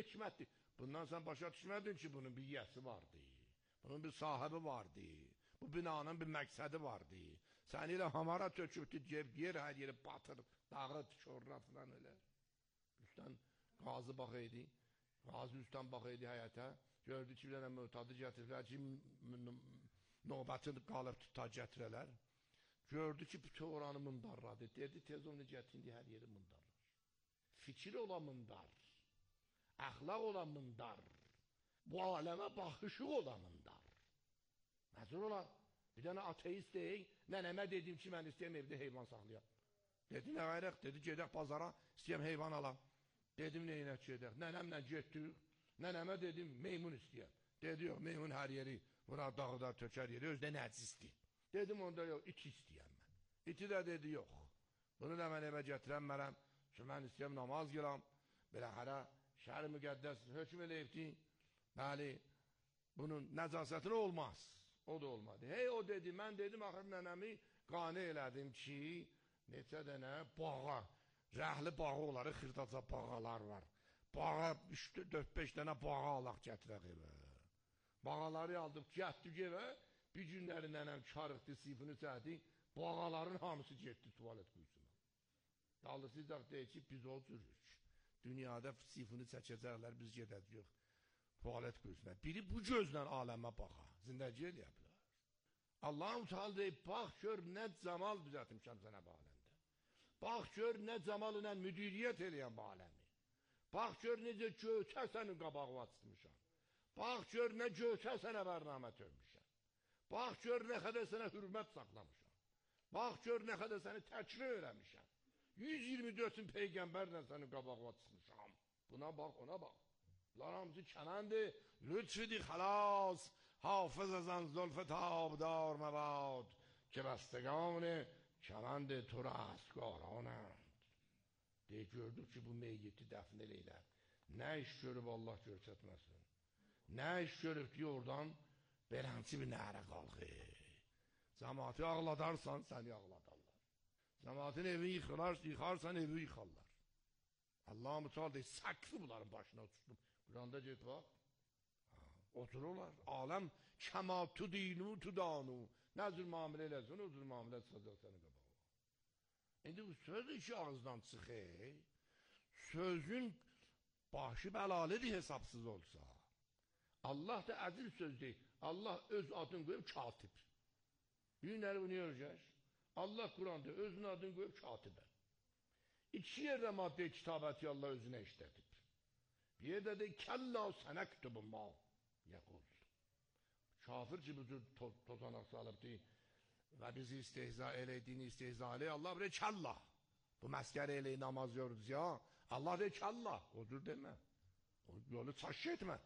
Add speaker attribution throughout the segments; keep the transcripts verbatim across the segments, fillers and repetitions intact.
Speaker 1: hikmətdir. Bundan sən başa düşmədin ki, bunun bir yiyəsi vardı. Bunun bir sahibi vardı. Bu binanın bir məqsədi vardı. Sən ilə hamara tökübdü, yer hər yeri batır, dağıt, şorra filan elə. Üstdən qazı bax idi. Qazı üstdən bax idi həyətə. Gördü ki, bir dənə mötadı gətirirlər ki, növbəti qalıb tutar gətirələr. Gördü ki, bütün oranı mındarladı. Dedi, tez onu gətirdi, hər yeri mındarlar. Fikir olan mındar. Əxlaq olan mındar. Bu aləmə baxışı olan mındar. Məzur ola, bir dənə ateist deyik, nənəmə dedim ki, mən istəyəm evdə heyvan saxlayam. Dedi, nə qayrıq? Dedi, gedək bazara, istəyəm heyvan alam. Dedim, neyinə gedək? Nənəmlə getdik, nənəmə dedim, meymun istəyəm. Dedi, yox, meymun hər yeri, bura dağda tökər yeri, özdə nəcisdir. Dedim, onda yox, iti istəyəm mən. İti də dedi, yox. Bunu da mən evə gətirənmərəm, ki, mən istəyəm namaz giram, belə hərə şəhər müqəddəs hökm eləyibdi. Bəli, bunun nəcasətini olmaz. O da olmadı. Hey, o dedi, mən dedim, axır nənəmi qane elədim ki, neçə dənə bağa, rəhli bağı oları, xırdaca bağalar var. Bağa, dörd beş dənə bağa alaq gətirək evə. Bağaları aldıq, gətdik evə, bir günləri nənəm karıqdı, sifini çəkdi, bağaların hamısı getdi tuvalet quyusuna. Dalısıcaq deyir ki, biz o cürük. Dünyada sifini çəkəcəklər, biz gedəcəyik tuvalet quyusuna. Biri bu gözlə aləmə baxa, zindəci eləyə bilər. Allah-u Teala deyib, bax gör nə camal düzətmişəm sənə bu aləmdə. Bax gör nə camal ilə müdiriyyət eləyən bu aləmi. Bax gör necə götə sənin qabağı açmışam. Bax gör nə götə sənə bərnamə törmüşəm. Bax gör nə qədər sənə hürmət saxlamışam. Bax gör nə qədər səni təkrir öyrəmişəm. yüz iyirmi dörd peyğəmbərlə sənin qabağı açmışam. Buna bax, ona bax. Bunlar hamısı kənəndir. Lütfüdir xalas, hafız azan zülfü tabdar məbad, ki bəstəqanı kənəndir tu rəstqaranənd. Deyə gördük ki, bu meyyiti dəfn eləyilər. Nə iş görüb Allah görsətməsin. Nə iş görüb ki, oradan belənçi bir nərə qalxır. Cəmaatı ağladarsan, səni ağladarlar. Cəmaatın evi yıxarsan, evi yıxarlar. Allah-u Teala deyir, saksı bunların başına tutdum. Quranda deyir, bax, otururlar. Aləm kəma tudinu tudanu. Nə cür müamilə eləsin, o cür müamilə çıxacaq səni qabağa. İndi bu söz işi ağızdan çıxır. Sözün başı bəlalıdır hesabsız olsa. Allah da əzil söz deyil. Allah öz adını qoyub katib. Günləri bunu görəcək. Allah Quranda özünün adını qoyub katibə. İki yerdə madde-i kitabəti Allah özünə işlədib. Bir yerdə de kəlla sənəktubu ma yəqul. Kafir ki bu cür toz, tozanak salıbdı və bizi istehza elədiyini istehza eləyir. Allah bir kəlla. Bu məskər eləyi namaz görürüz ya. Allah de kəlla. O cür demə. O yolu çaş etmə.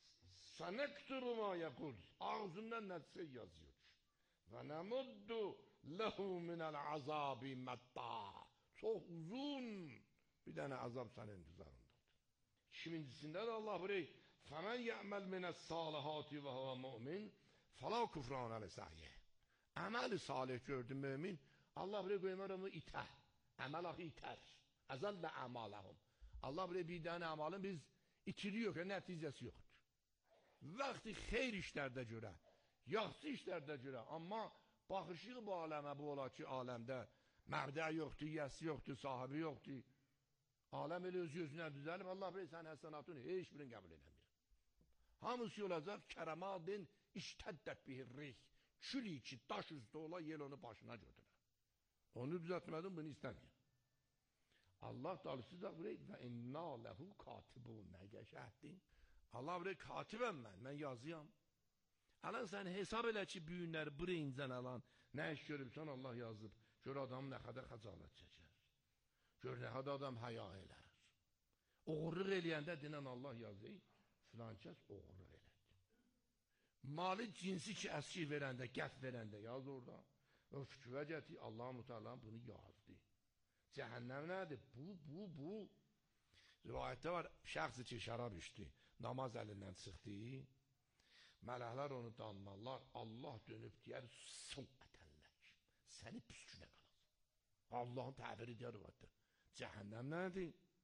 Speaker 1: Sənəktubu ma yəqul. Ağzından nəticə yazıyor. Və nəmuddu lehu minəl azabi mədda. Çox uzun bir dənə azab sənin intizarındadır. İkincisində də Allah burayı فَمَنْ يَعْمَلْ مِنَ الصَّالِحَاتِ وَهُوَ مُؤْمِنْ فَلَا كُفْرَانَ لِسَعْيِهِ. Əməl-i salih gördü mümin, Allah buraya qoymar onu itər. Əməl axı itər. Əzəllə əmaləhum. Allah buraya bir dənə əmalın biz itiriyor ki, nəticəsi yoxdur. Vaxtı xeyr işlərdə görə, yaxşı işlərdə görə, amma baxışıq bu aləmə bu ola ki, aləmdə məbdə yoxdur, yəsi yoxdur, sahibi yoxdur. Aləm elə öz gözünə düzəlib, Allah buraya sən həsənatını heç birini qəbul edəmir. Hamısı olacaq, kərəmadin iştəddət bihirrih. Külü ki, daş üstü ola, yel onu başına götürər. Onu düzəltmədim, bunu istəməyəm. Allah dalısı da buraya və inna ləhu katibun, nə qəşəhdin. Allah buraya katibəm mən, mən yazıyam. Alan sən hesab elə ki, büyünləri buraya incən alan, nə iş görübsən Allah yazıb. Gör adam nə qədər xəcalət çəkər. Gör nə qədər adam həya elər. Oğurluq eləyəndə dinən Allah yazır, filan kəs oğurluq elədi. Malı cinsi ki, əskir verəndə, qəf verəndə yaz orada. O fikrə gətir, Allah-u Teala bunu yazdı. Cəhənnəm nədir? Bu, bu, bu. Rivayətdə var, şəxsi ki, şərab içdi, namaz əlindən çıxdı. Mələklər onu danlarlar, Allah dönüb deyər, suqətənlək. Səni püskünə qalasın. Allahın təbiri deyər rivayətdə. Cəhənnəm nədir?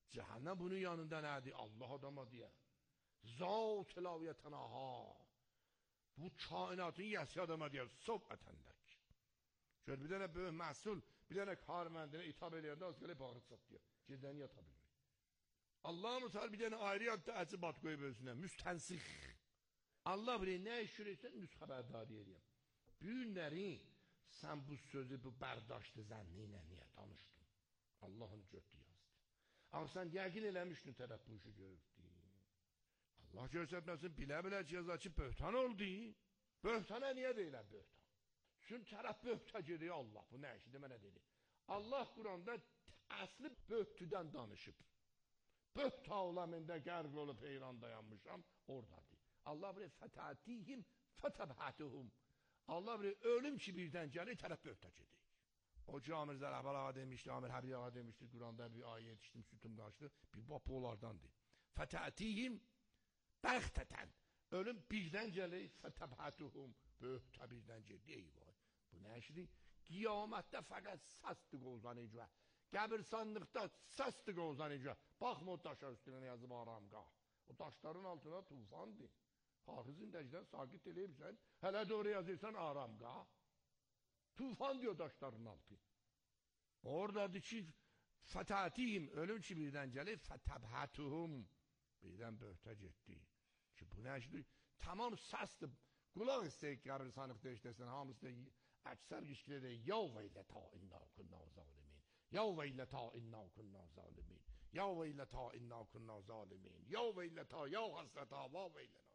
Speaker 1: Cehennem bunun yanında nədir? Allah adama diye. Zat laviyetənaha. Bu kainatın yəsi adama diye. Sob ətəndək. Şöyle bir tane böyük məsul, bir tane karmendine ithab eləyəndə az gəlib bağırı çatıyor. Girdən yata bilmir. Allah Teala bir tane ayrı yadda əcibat qoyub özünə. Müstənsix. Allah bilir nə iş görürsən, nüs xəbərdari eləyəm. Bu günləri sən bu sözü, bu bərdاشtı zənni ilə niyə danışdın? Allah'ın götü yazdı. Ama sən yəqin eləmişdin tərəf bu işi görürdü. Allah görsətməsin, bilə-bilə cihaz açıb böhtan oldu. Böhtana niyə deyilən böhtan? Çünki tərəf böhta gediyor Allah. Bu nə işi demə nə dedi? Allah Kur'an'da əsli böhtüdən danışıb. Böhta olamında qərq olub heyran dayanmışam, oradadır. Allah bilir fətətihim fətəbhətuhum. Allah bilir ölüm ki birdən gəlir, tərəf böhta gedir. O ki Amir Zərəbal ağa demişdi, Amir Həbri ağa demişdi, Kur'an'da bir ayet yetişdim, sütüm qaçdı. Bir bab onlardandır. Fətətihim bəxtətən. Ölüm birdən gəlir, fətəbhətuhum. Böhta birdən gedir, eyvay. Bu nə işidir? Qiyamətdə fəqət səsdir qozanıcı. Qəbirsanlıqda səsdir qozanıcı. Baxma o daşlar üstünə yazıb aramqah. O daşların altına tufandır. Hafızın dəcdən sakit eləyibsən, hələ doğru yazırsan aramqah. Tufan diyor daşların altı. Oradadır ki, fətətihim, ölüm ki birdən gəlir, fətəbhətuhum. Birdən böhta getdi. Ki bu nə işdir? Tamam səsdir. Qulaq istəyik qəbirsanlıqda işləsən, hamısı da əksər qişkilə deyir, ya veylə ta inna kunna zalimin. Ya veylə ta inna kunna zalimin. Ya veylə ta inna kunna zalimin. Ya veylə ta, ya hasrata, va veylena.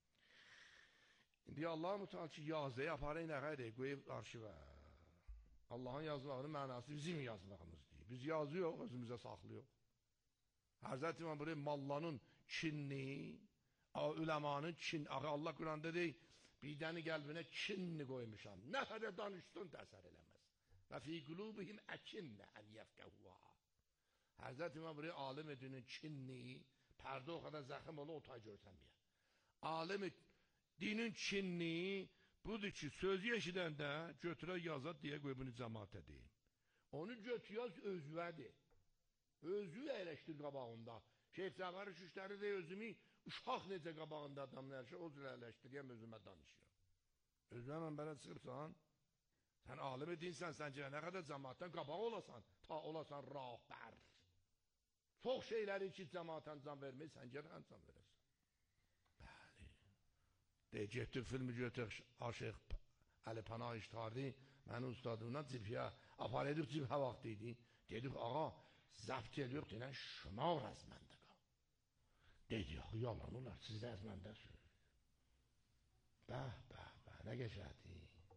Speaker 1: İndi Allah-u Teala ki, yazıyı aparayın nəqədir, qoyub arşivə. Allah'ın yazılığının mənası bizim yazılığımızdır. Biz yazıyor, özümüzə saxlıyor. Həzrət İmam buraya mallanın kinni, üləmanın kin, Allah Kur'an'da deyil, bir dəni qəlbinə kinni qoymuşam. Nə qədər danışsın təsər eləməz. Və fi qulubihim əkinnə ən yəfqəhuva. Həzrət İmam buraya alim edinin kinni, pərdə o qədər zəxim ola o tay görsənməyə. Alim dinin kinni budur ki, sözü eşidəndə götürə yazat deyə qoy bunu cəmaat edeyim. Onu götür yaz özvədir. Özü əyləşdir qabağında. Şeyh Cəfər Şüştəri də özümü uşaq necə qabağında adamın hər şey o cür əyləşdiriyəm, özümə danışıyorum. Özümə mən belə çıxıbsan, sən alim edinsən, sən nə qədər cəmaatdan qabaq olasan, ta olasan rəhbər. Çox şeyləri ki, cəmaatdan can vermək, sən gələn can verəsən. Bəli. Deyək, getdik filmi götür, Aşıq Əli Pənah iştihardi, mənim ustadımdan cibiyə, apar edib cibhə vaxt idi. Dedik, ağa, zəbt ediyor, deyilən, şınav az məndə qal. Dedi, yalan olar, siz də az məndəsiniz. Bəh, bəh, bəh, nə geçərdi?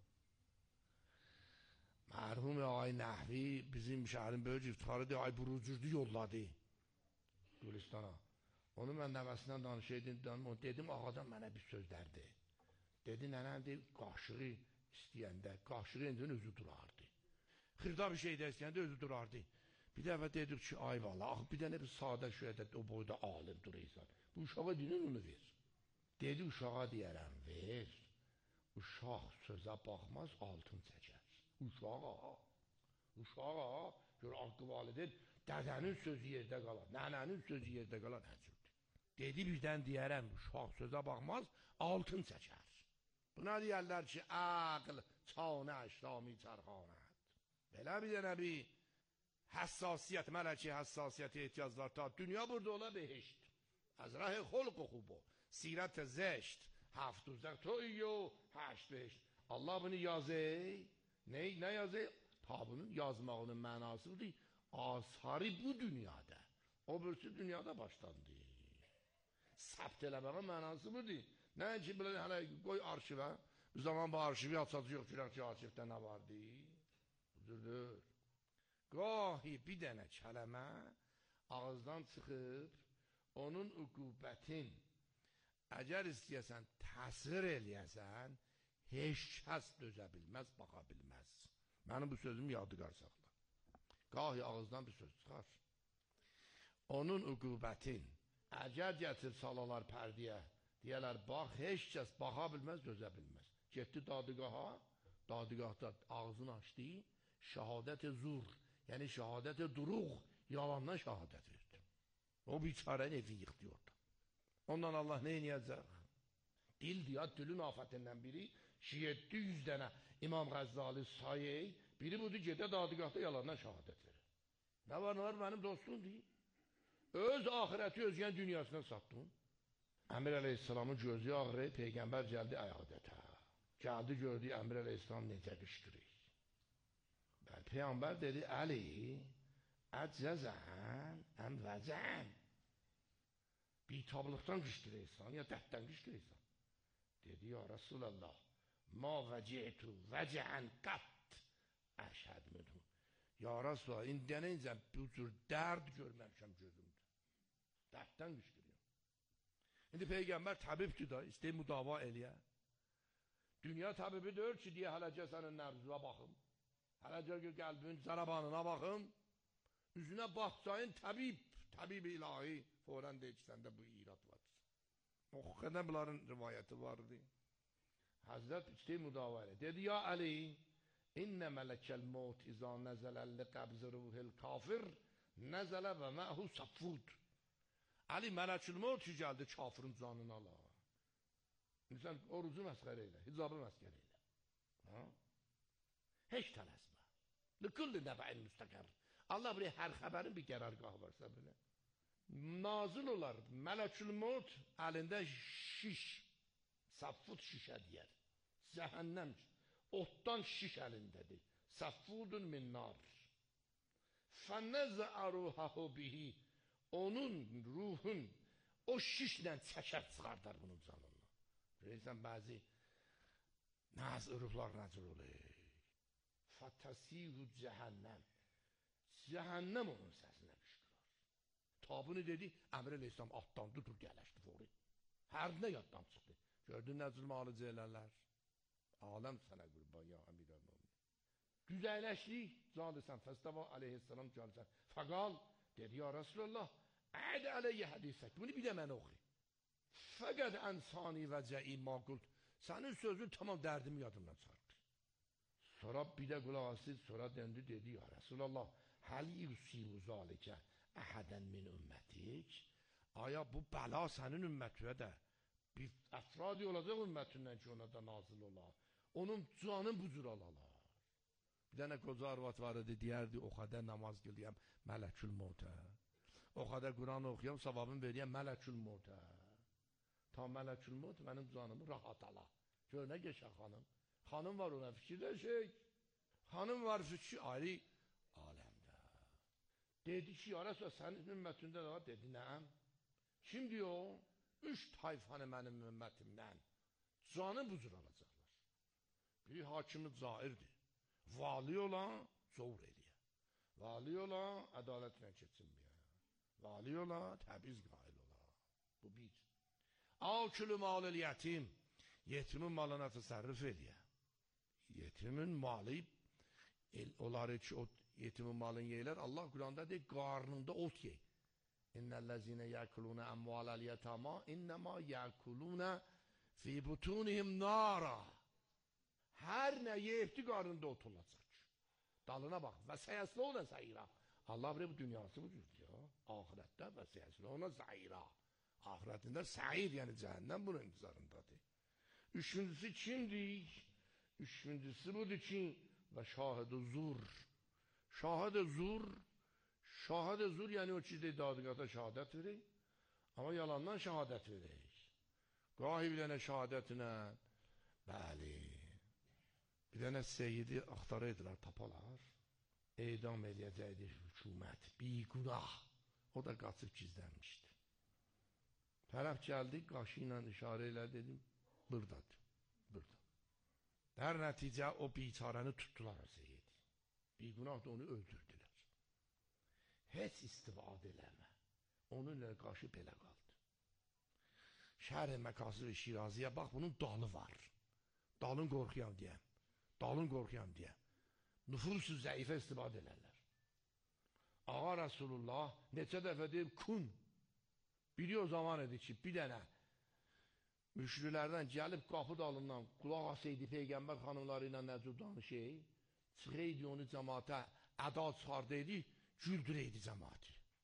Speaker 1: Mərhum ağay Nəhvi bizim şəhərin böyük iftiharı deyir, ay burucurdu yolladı Gülistana. Onu mən nəvəsindən danışaydım, dedim, ağadan mənə bir sözlərdi. Dedi, nənəm deyib, qaşığı istəyəndə, qaşığı indi özü durardı. Xırda bir şey də istəyəndə özü durardı. Bir dəfə dedik ki, ay valla, bir dənə bir sadə şöyədə o boyda alim duruysan. Bu uşağa dinin onu ver. Dedi, uşağa deyərəm, ver. Uşaq sözə baxmaz, altın çəkər. Uşağa, uşağa, gör, haqqı valideyn, dədənin sözü yerdə qalar, nənənin sözü yerdə qalar, həcürdür. Dedi, birdən deyərəm, uşaq sözə baxmaz, altın çəkər. Buna deyərlər ki, əql, çanə, əşrami, çərxanət. Belə bir dənə bir həssasiyyət, mələki həssasiyyət ehtiyaclar ta dünya burada ola behişt. Az rah xulq xubu, sirət zəşt, həftuzək toyyo, həşt behişt. Allah bunu yazır. Ne, ne yazıyor? Tabunun yazmağının mənası budur. Asarı bu dünyada. O birisi dünyada başlandı. Səbt eləməğin mənası budur. Nə ki, belə hələ qoy arşivə. Bu zaman bu arşivi açacaq yox, görək ki, arşivdə nə vardı? Huzurdur. Qahi bir dənə kələmə ağızdan çıxıb, onun üqubətin əgər istəyəsən, təsir eləyəsən, heç kəs dözə bilməz, baxa bilməz. Mənim bu sözüm yadgar saxla. Qahi ağızdan bir söz çıxar. Onun üqubətin əgər gətir salalar pərdiyə, deyələr, bax, heç kəs baxa bilməz, dözə bilməz. Getdi dadıqaha, dadıqahda ağzını açdı, şəhadət-i zur, yəni şəhadət-i duruq, yalandan şəhadət verdi. O biçarenin evi yıktı orada. Ondan Allah ne iniyecek? Dil diyor, dilin afetinden biri yedi yüz tane İmam Gazali sayı, biri budur gede dadıgahda yalandan şehadet verir. Ne var ne var benim dostum değil. Öz ahireti özgen dünyasına sattın. Emir Aleyhisselam'ın gözü ağrı, Peygamber geldi ayadete. Geldi gördü Emir Aleyhisselam nece kışkırır. Ben Peygamber dedi, Ali, əcəzən, əm vəcən. Bitablıqdan qışkırırsan, ya dəhddən qışkırırsan. Dedi, ya Resulallah, ma vəciytu vəcən qat, əşhəd minhu. Ya Resulallah, indiyənə incə bu cür dərd görməmişəm gözümdə. Dərddən qışkırıyorum. İndi Peygamber tabipti da, istəyir müdava eləyə. Dünya tabibi deyir ki, diye hələcə sənin nərzuna baxım. Hələcə ki, qəlbin zarabanına baxım. Üzünə baxsayın tabib, tabib ilahi. Foran deyir ki, səndə bu irat var. O qədər bunların rivayəti vardı. Hazret istəyir müdava elə. Dedi, ya Ali, İnne melekel mevt izâ nezelelli kabzi ruhil kafir nezele ve me'hu saffud. Ali melekül mevt ki geldi kafirin canını ala. İnsan orucu məskər elə, hicabı məskər elə. Ha? Heç tələsmə. Likulli nəbəin müstəqər. Allah buraya hər xəbərin bir qərargahı varsa belə. Nazil olar melekül mevt əlində şiş, saffud şişə deyər. Cəhənnəm otdan şiş əlindədir. Saffudun min nar. Fənnəzə ruhahu bihi. Onun ruhun o şişlə çəkər çıxardar bunun canından. Görürsən bəzi naz ruhlar necə olur. Fatasihu cəhənnəm. Cəhənnəm onun səsinə qışqırar. Tabını dedi, Əmr Əleyhisselam atdan tutur gələşdi fori. Hərdinə yaddan çıxdı. Gördün nə zülmalı ceylərlər. Aləm sənə qurban ya Əmir Əl-Mümin. Düzəyləşlik canlısan Fəstəva aleyhisselam canlısan. Fəqal dedi ya Resulallah ədə əleyyə hədisək. Bunu bir də mən oxuyayım. Fəqəd ənsani və cəi maqult. Sənin sözün tamam dərdimi yadımdan çıxardı. Sonra bir də qulaq asız, sonra döndü dedi ya Resulallah həl yusibu zalikə əhədən min ümmətik. Aya bu bəla sənin ümmətinə də bir əfradi olacaq ümmətindən ki ona da nazil ola. Onun canın bu cür alalar. Bir dənə qoca arvat var idi, deyərdi o qədər namaz qılıyam mələkül mevtə. O qədər Quran oxuyam, savabını veriyəm mələkül mevtə. Ta mələkül mevt mənim canımı rahat ala. Gör nə geçən xanım. Xanım var ona fikirləşək. Xanım var fikir ayrı aləmdə. Dedi ki, ya Resulallah sənin ümmətində də var. Dedi, nəm? Şimdi o üç tayfanı mənim ümmətimdən canı bu cür alacaqlar. Bir hakimi cairdir. Vali olan zor eləyə. Vali olan ədalətlə keçinməyə. Vali olan təbiz qail ola. Bu bir. Akülü malil yetim. Yetimin malına təsərrüf eləyə. Yetimin malı onları ki o yetimin malını yeylər. Allah Quranda deyir, qarnında ot yey. İnnellezine yakuluna amvalal yetama innema yakuluna fi butunihim nara. Her ne yeyipti qarnında ot olacaq. Dalına bax. Və səyəslə ona zəyira. Allah bir bu dünyası bu cür diyor. Ahirette və səyəslə ona zəyira. Ahirətində səyir yəni cəhənnəm bunun intizarındadır. Üçüncüsü kimdir? Üçüncüsü budur ki və şahid-i zur. Şahid-i zur şahid-i zur yəni o ki dadığata şahadət verir. Amma yalandan şahadət verir. Qahi bir dənə şahadətinə bəli bir dənə seyidi axtaraydılar, tapalar. Edam edəcəkdir hükümət. Bir günah. O da qaçıb gizlənmişdi. Tərəf gəldi, qaşı ilə işarə ilə dedim, buradadır, burada. Dər nəticə o biçarəni tutdular o seyidi. Bir günah da onu öldürdülər. Heç istifadə eləmə. Onunla qaşı belə qaldı. Şər-i Məkasir-i Şiraziyə bax, bunun dalı var. Dalın qorxuyam deyəm. Dalın qorxuyam deyəm. Nüfus-u zəifə istifadə elərlər. Ağa Rasulullah neçə dəfə deyib, kun. Biri o zaman idi ki, bir dənə müşrilərdən gəlib qapı dalından qulaq asaydı Peyğəmbər xanımları ilə nəcür danışıyı, çıxıydı onu cəmaata əda çıxardıydı, güldürəydi cəmaatı.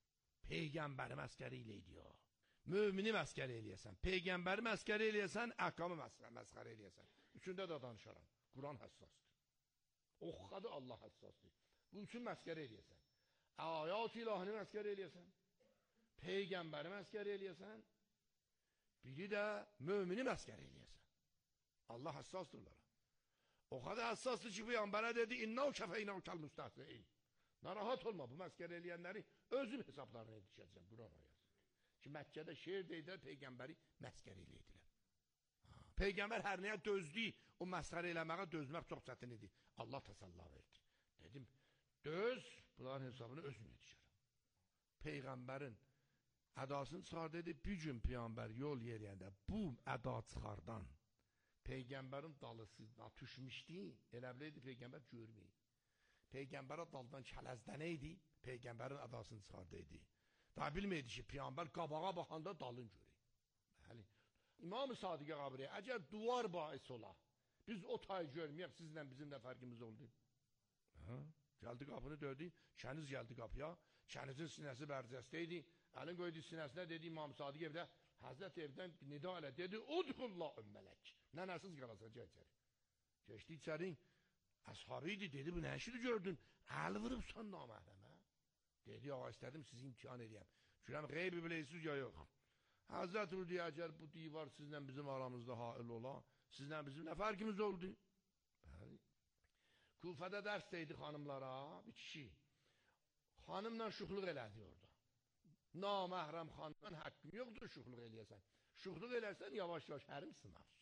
Speaker 1: Peygambəri məskəri eləydi o. Mümini məskəri eləyəsən, Peygambəri məskəri eləyəsən, əhkamı məskəri eləyəsən. Üçündə də danışaram. Quran həssasdır. Oxadı Allah həssasdır. Bu üçün məskəri eləyəsən. Ayat ilahini məskəri eləyəsən. Peygambəri məskəri eləyəsən. Biri də mümini məskəri eləyəsən. Allah həssasdırlar. O kadar hassasdır ki Peygamber'e dedi innav şefeynav kal müstahzein. Narahat olma, bu məskəri eləyənləri özüm hesablarına edəcəyəm. Quran ayəsi. Ki Məkkədə şeir deyilər, Peyğəmbəri məskəri eləyədilər. Peyğəmbər hər nəyə dözdü, o məskəri eləməyə dözmək çox çətin idi. Allah təsəllah verdi. Dedim, döz, bunların hesabını özüm edəcəyəm. Peyğəmbərin ədasını çıxar dedi, bir gün Peyğəmbər yol yeriyəndə bu əda çıxardan Peyğəmbərin dalısına düşmüşdü, elə biləydi Peyğəmbər görməyib. Peyğəmbərə daldan kələzdən idi, Peyğəmbərin ədasını çıxardıydı. Daha bilməydi ki, Peyğəmbər qabağa baxanda dalın görək. Bəli. İmam-ı Sadiqə Qabriyə, əgər duvar bahis ola, biz o tayı görməyək, sizlə bizim də fərqimiz oldu. Ha? Gəldi qapını döydü, kəniz gəldi qapıya, kənizin sinəsi bərzəstə idi, əlin qoydu sinəsinə, dedi İmam-ı Sadiqə evdə, Həzrət evdən nida elə, dedi, udxullah ümmələk, nənəsiz qalacaq içəri. Keçdi içəri, əshabı idi, dedi, bu nə işini gördün, əl vırıbsan naməhrəmə. Dedi, ağa istədim sizi imtihan edəyəm, görəm, qeybi biləysiz ya yox. Həzrət Rüdi, əgər bu divar sizlə bizim aramızda hail ola, sizlə bizim nə fərqimiz oldu? Bəli. Kufədə dərs deydi xanımlara, bir kişi, xanımla şuxluq elədi orada. Naməhrəm xanımdan haqqın yoxdur şuxluq eləyəsən. Şuxluq eləyəsən yavaş-yavaş hərim sınar.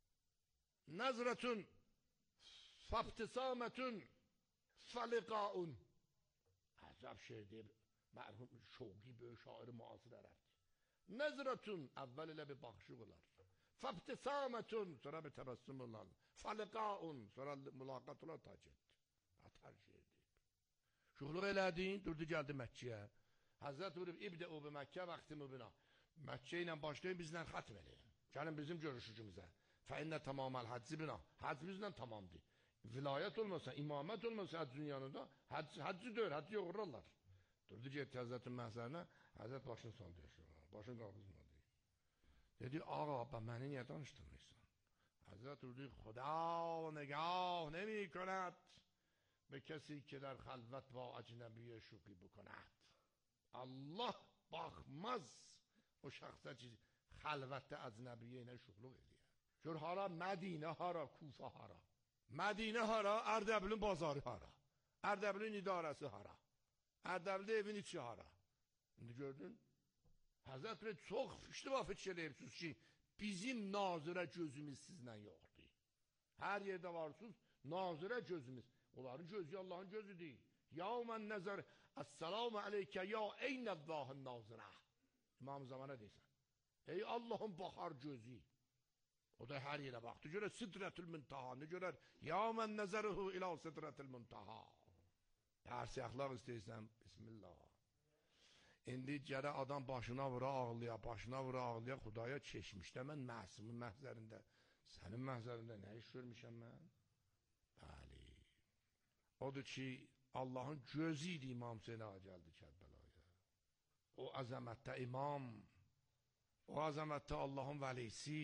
Speaker 1: Nəzrətun, fabtisamətun, fəliqaun. Əzəb şeir deyib, mərhum şoği böyük şairi müasir ərəbdir. Nəzrətun, əvvəl elə bir baxışıq olar. Fabtisamətun, sonra bir təbəssüm olar. Fəliqaun, sonra mülaqat olar, tac etdi. Atər şeir deyib. Şuxluq elədin, durdu gəldi Məkkəyə. Həzrət vurub, ibdə o bi Məkkə vaxtimi bina. Məkkə ilə başlayın, bizlə xətm eləyin. Gəlin bizim görüşücümüzə. Fəinnə tamaməl hədzi bina. Hədz bizlə tamamdır. Vilayət olmasa, imamət olmasa həccün yanında, hədz, hədzi döyür, hədzi yoğururlar. Durdu getdi Həzrətin məhzərinə, Həzrət başını saldı yaşıyorlar. Başını qaldırmadı. Dedi, ağa, bə, məni niyə danışdırmıysan? Həzrət vurdu, Xuda negah nemi könət be kesi ki der xəlvət və əcnəbiyyə şuqi bu könət. Allah baxmaz o şəxsə ki, xəlvətdə əcnəbiyyə ilə şuqluq edir. Gör hara, Mədinə hara, Kufa hara. Mədinə hara, Ərdəbilin bazarı hara. Ərdəbilin idarəsi hara. Ərdəbildə evin içi hara. İndi gördün, Həzrət Rəy çox iştiba fikir eləyibsiniz ki, bizim nazirə gözümüz sizlə yoxdur. Hər yerdə varsınız, nazirə gözümüz. Onların gözü Allahın gözüdür. Yavmən nəzər, əssəlamu aleykə, ya eynəllahın nazirə. İmam-ı Zamana deysən. Ey Allahın baxar gözü. O da hər yerə baxdı. Görər, sidrətül müntaha. Ne görər? Yavmən nəzəruhu ilə sidrətül müntaha. Hər siyaqlaq istəyirsən, bismillah. İndi gərə adam başına vura ağlıya, başına vura ağlıya, Xudaya çeşmişdə mən məhsumun məhzərində, sənin məhzərində nə iş görmüşəm mən? Bəli. Odur ki, Allahın gözü idi İmam Hüseyin ağa gəldi Kərbəlaya. O əzəmətdə imam, o əzəmətdə Allahın vəlisi.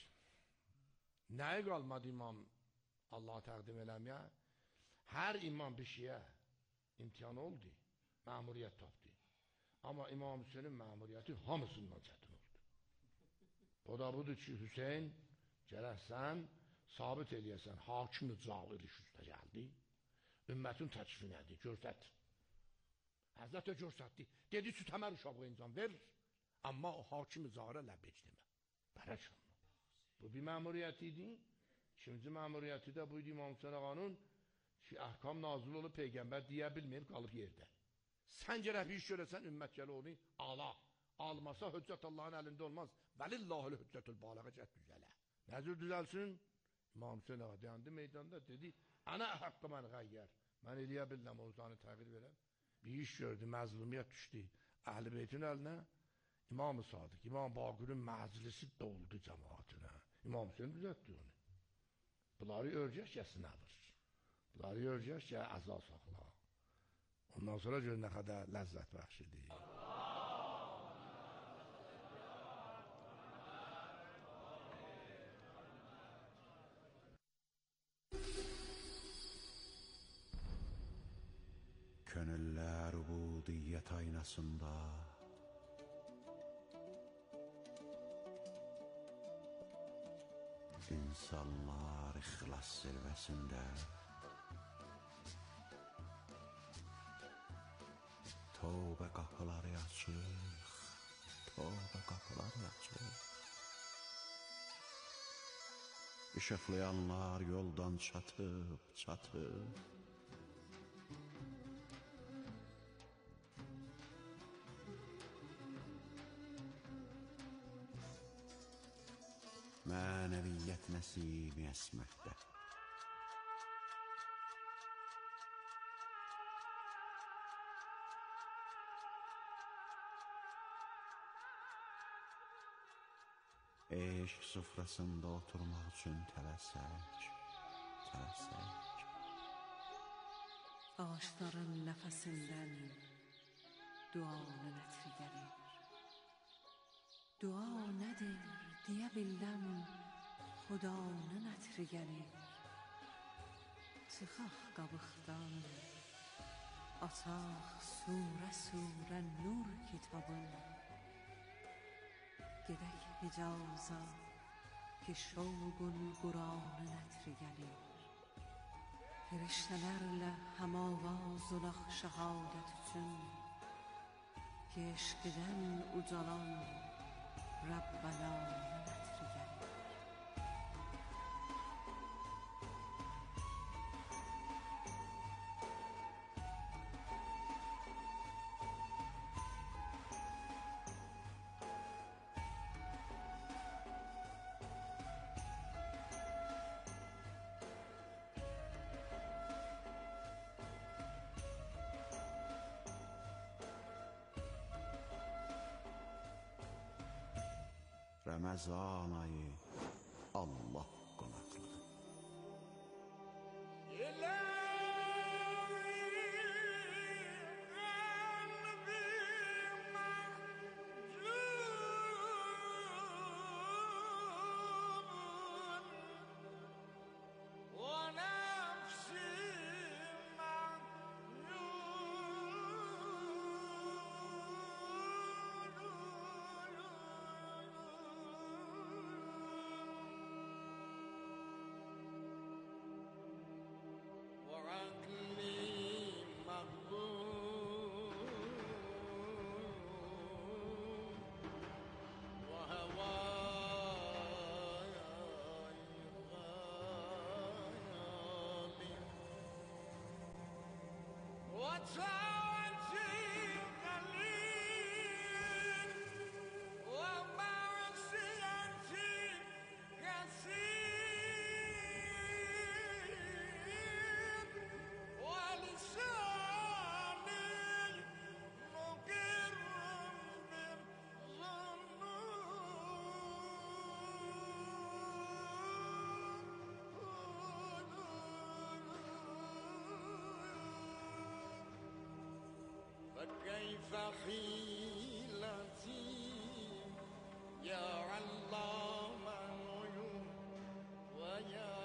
Speaker 1: Nəyə qalmadı imam Allah'a təqdim eləməyə? Hər imam bir şeyə imtihan oldu, məmuriyyət tapdı. Amma İmam Hüseynin məmuriyyəti hamısından çətin oldu. O da budur ki, Hüseyin gərəksən, sabit eləyəsən, hakim-i cavir iş üstə gəldi, ümmətin təkfinədir, görsət. Həzrət də görsətdi, dedi ki, təmər uşağı insan ver, amma o hakim-i cavirə ləbbeç demə. Bərək olma. Bu bir məmuriyyət idi. İkinci məmuriyyəti də buydu İmam Hüseyin ağanın ki, əhkam nazil olub, Peyğəmbər deyə bilməyib, qalıb yerdə. Sən gərək bir iş görəsən, ümmət gələ onu ala. Almasa hüccət Allahın əlində olmaz. Vəlillahül hüccətül baləğə cəhd düzələ. Nəzir düzəlsin? İmam Hüseyin ağa dayandı meydanda, dedi, ənə haqqı mən qəyyər. Mən eləyə biləm, ozanı təğir verəm. Bir iş gördü, məzlumiyyət düşdü. Əhl-i Beytin əlinə, İmam-ı Sadiq, İmam Baqir'in məclisi doldu cəmaatına. İmam Hüseyin düzəltdi onu. Bunları örgək ya sınavır. Bunları örgək ya əza saxla. Ondan sonra gör nə qədər ləzzət bəxş edir.
Speaker 2: Ebediyyət aynasında insanlar ixlas zirvəsində tövbə qapıları açıq, tövbə qapıları açıq. İşıqlayanlar yoldan çatıb, çatıb. Mənəviyyət nəsimi əsməkdə. Eşq sufrasında oturmaq üçün tələsək, tələsək.
Speaker 3: Ağaçların nəfəsindən duanın ətri gəlir. Dua nədir deyə biləm, Xudanın ətri gəlir. Çıxaq qabıqdan, açaq surə surə nur kitabın. Gedək Hicaza ki şovqun Quranın ətri gəlir. Firiştələrlə həmavaz olaq şəhadət üçün, ki eşqdən ucalan Rəbbənanın ətri gəlir.
Speaker 2: Ramazan ayı Allah qonaqlığı.
Speaker 4: فكيف حيلتي يا علام الغيوب ويا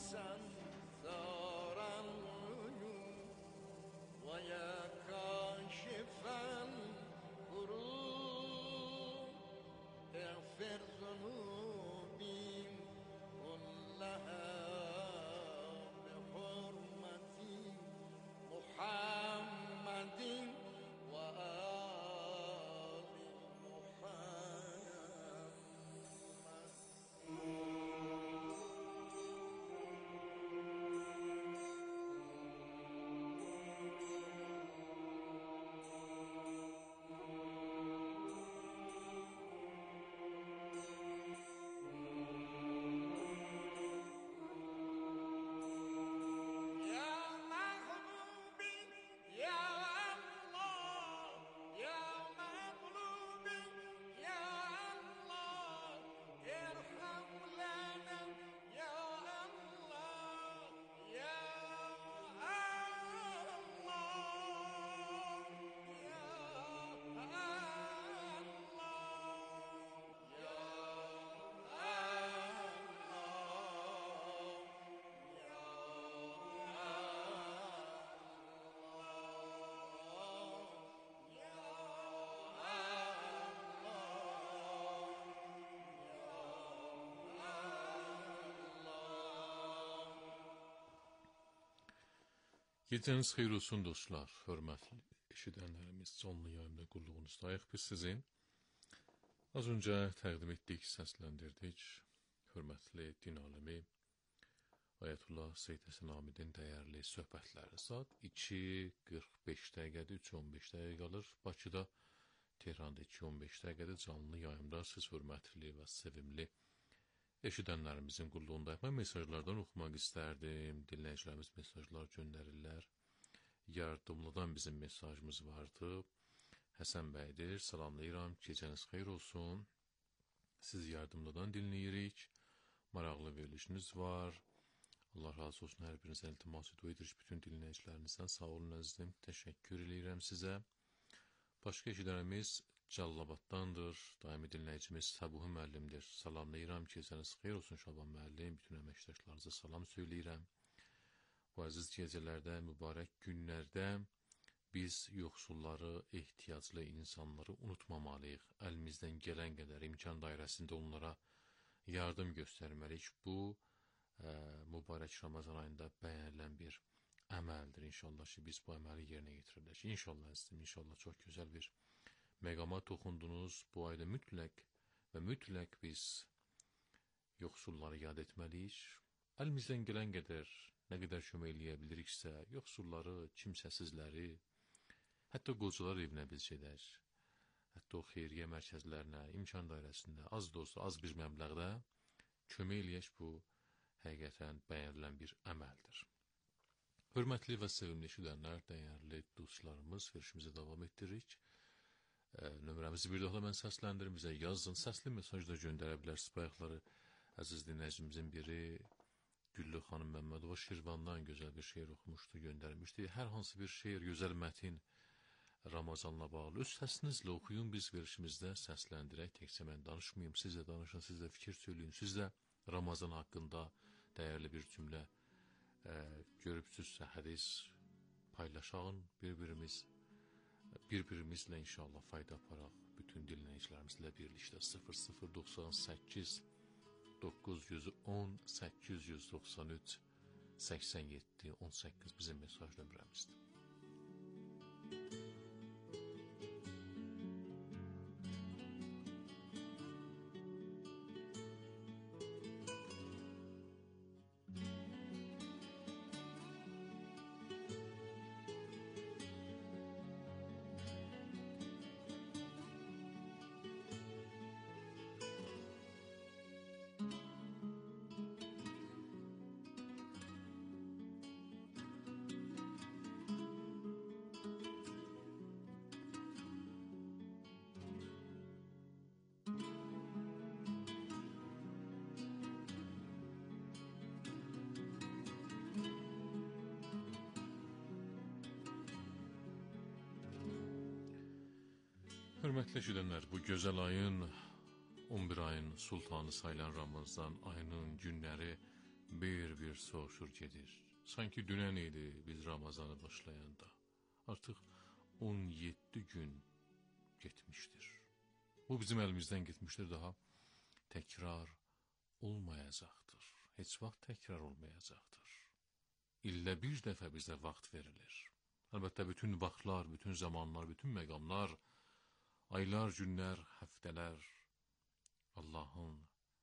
Speaker 4: ستار الغيوب ويا كاشف الكروب اغفر ذنوبي كلها بحرمة محمد وآله
Speaker 5: Geceniz xeyir olsun dostlar, hörmətli eşidənlərimiz, canlı yayımda qulluğunuzdayıq biz sizin. Az öncə təqdim etdik, səsləndirdik, hörmətli din alimi Ayətullah Seyyid Həsən Amidin dəyərli söhbətləri. Saat iki qırx beş dəqiqədir, üç on beş dəqiqə qalır. Bakıda, Tehranda iki on beş dəqiqədir, canlı yayımda siz hörmətli və sevimli eşidənlərimizin qulluğundayıq. Mən mesajlardan oxumaq istərdim. Dinləyicilərimiz mesajlar göndərirlər. Yardımlıdan bizim mesajımız vardı. Həsən bəydir. Salamlayıram. Gecəniz xeyir olsun. Siz yardımlıdan dinləyirik. Maraqlı verilişiniz var. Allah razı olsun. Hər birinizə iltimas edirik. Bütün dinləyicilərinizdən sağ olun əzizim. Təşəkkür edirəm sizə. Başqa eşidənimiz Callabaddandır. Daimi dinləyicimiz Səbuhi müəllimdir. Salamlayıram. Gecəniz xeyir olsun Şaban müəllim. Bütün əməkdaşlarınıza salam söyləyirəm. Bu əziz gecələrdə, mübarək günlərdə biz yoxsulları, ehtiyaclı insanları unutmamalıyıq. Əlimizdən gələn qədər imkan dairəsində onlara yardım göstərməliyik. Bu, ə, mübarək Ramazan ayında bəyənilən bir əməldir. İnşallah ki, biz bu əməli yerinə yetirilək. İnşallah əzizim, inşallah çox gözəl bir məqama toxundunuz. Bu ayda mütləq və mütləq biz yoxsulları yad etməliyik. Əlimizdən gələn qədər, nə qədər kömək eləyə biliriksə, yoxsulları, kimsəsizləri, hətta qocalar evinə biz gedək, hətta o xeyriyyə mərkəzlərinə, imkan dairəsində, az da olsa, az bir məbləğdə kömək eləyək, bu həqiqətən bəyənilən bir əməldir. Hörmətli və sevimli eşidənlər, dəyərli dostlarımız, verişimizi davam etdiririk. E, nömrəmizi bir daha mən səsləndirim, bizə yazın, səsli mesaj da göndərə bilərsiniz. Bayaqları əziz dinləyicimizin biri Güllü xanım Məmmədova Şirvandan gözəl bir şeir oxumuşdu, göndərmişdi. Hər hansı bir şeir, gözəl mətin Ramazanla bağlı öz səsinizlə oxuyun, biz verişimizdə səsləndirək. Təkcə mən danışmayayım, siz də danışın, siz də fikir söyləyin, siz də Ramazan haqqında dəyərli bir cümlə e, görübsüzsə hədis paylaşağın, bir-birimiz bir-birimizlə inşallah fayda aparaq. Bütün dinləyicilərimizlə birlikdə sıfır sıfır doxsan səkkiz doqquz yüz on səkkiz yüz doxsan üç səksən yeddi on səkkiz bizim mesaj nömrəmizdir. Hörmətli eşidənlər, bu gözəl ayın, on bir ayın sultanı sayılan Ramazan ayının günləri bir-bir soğuşur gedir. Sanki dünən idi biz Ramazanı başlayanda. Artıq on yeddi gün getmişdir. Bu bizim əlimizdən getmişdir, daha təkrar olmayacaqdır. Heç vaxt təkrar olmayacaqdır. İllə bir dəfə bizə vaxt verilir. Əlbəttə bütün vaxtlar, bütün zamanlar, bütün məqamlar, aylar, günlər, həftələr Allahın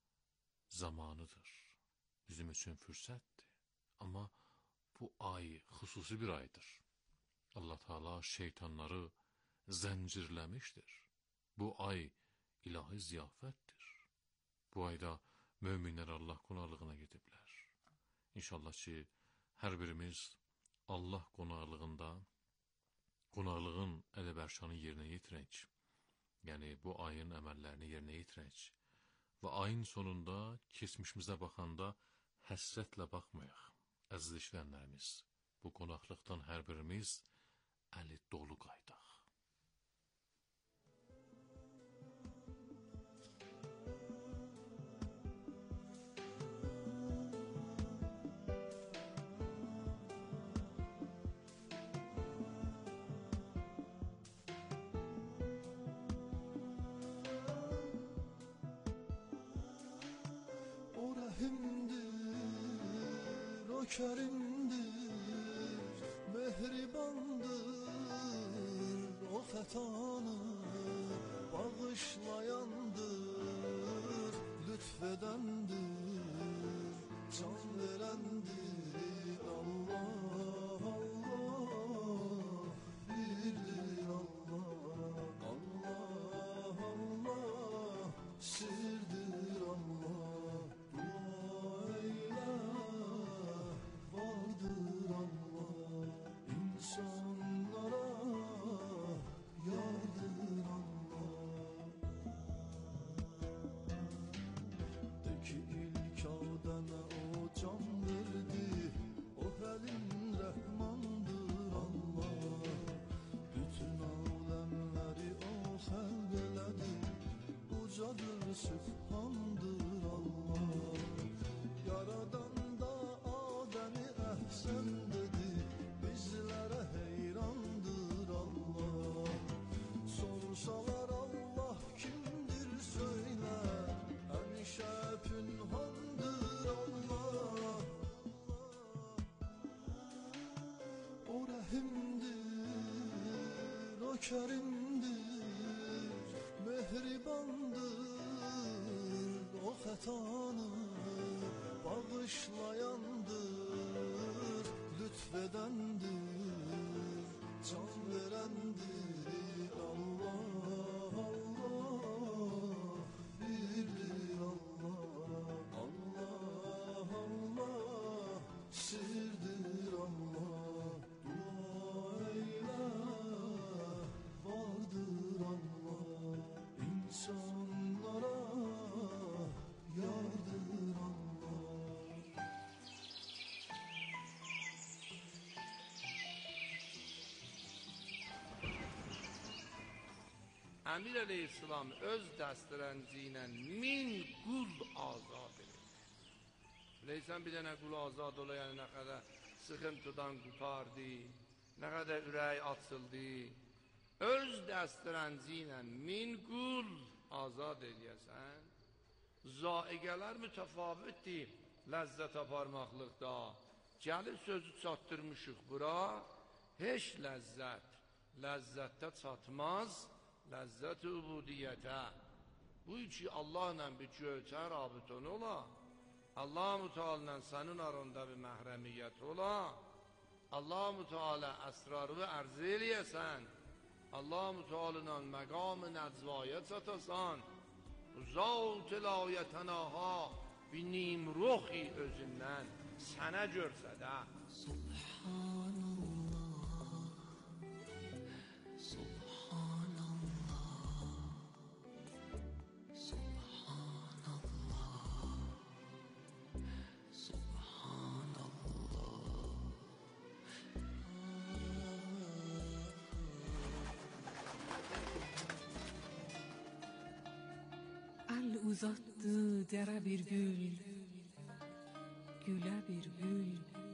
Speaker 5: zamanıdır. Bizim üçün fürsətdir. Amma bu ay xüsusi bir aydır. Allah Teala şeytanları zəncirləmişdir. Bu ay ilahi ziyafətdir. Bu ayda möminlər Allah qonaqlığına gediblər. İnşallah ki, hər birimiz Allah qonaqlığında qonaqlığın ədəb-ərşanı yerinə yetirək. Yəni, bu ayın əməllərini yerinə yetirək və ayın sonunda keçmişimizə baxanda həsrətlə baxmayaq. Əziz işlənlərimiz, bu qonaqlıqdan hər birimiz əli dolu qaydaq.
Speaker 6: Kerimdir, xətanı bağışlayandır, lütfedəndir, can verəndir. Allah, Allah, birdir Allah. Allah, Allah, sirdir Allah. Dua eylə, vardır Allah. İnsanlara yardır Allah. De ki ilk adana o can verdi, o Həlim Rəhmandır Allah. Bütün aləmləri o xəlq elədi, ucadır Sübhandır Allah. Yaradan da Adəmi əhsən dedi, bizlərə heyrandır Allah. Sorsalar Allah kimdir söylə, həmişə pünhandır Allah. O rəhimdir, o kərimdir, mehribandır, o xətanı bağışlayandır, lütfedəndir, can verəndir. Allah, Allah, birdir Allah. Allah, Allah, sirdir Allah. Dua eylə, vardır Allah. İnsanlara yardır Allah.
Speaker 1: Əmir əleyhissalam öz dəstərənci ilə min qul azad edir. Biləysən bir dənə qul azad ola, yəni nə qədər sıxıntıdan qurtardı, nə qədər ürək açıldı. Öz dəstərənci ilə min qul azad edəsən, zaiqələr mütəfavitdir ləzzət aparmaqlıqda. Gəlib sözü çatdırmışıq bura, heç ləzzət, ləzzətdə çatmaz, ləzzət-i ubudiyyətə. Bu iki Allahla bir göyçə rabitən ola, Allah-u Teala'nın sənin aranda bir məhrəmiyyət ola, Allah-u Teala əsrarı ərz eləyəsən, Allah-u Teala'nın məqam-ı nəcvaya çatasan, uzaq-ı layətənaha bir nimruxi özündən sənə görsədə.
Speaker 3: Subhanallah, Subhanallah, Subhanallah, Subhanallah. El uzattı dere bir gül, güle bir gül,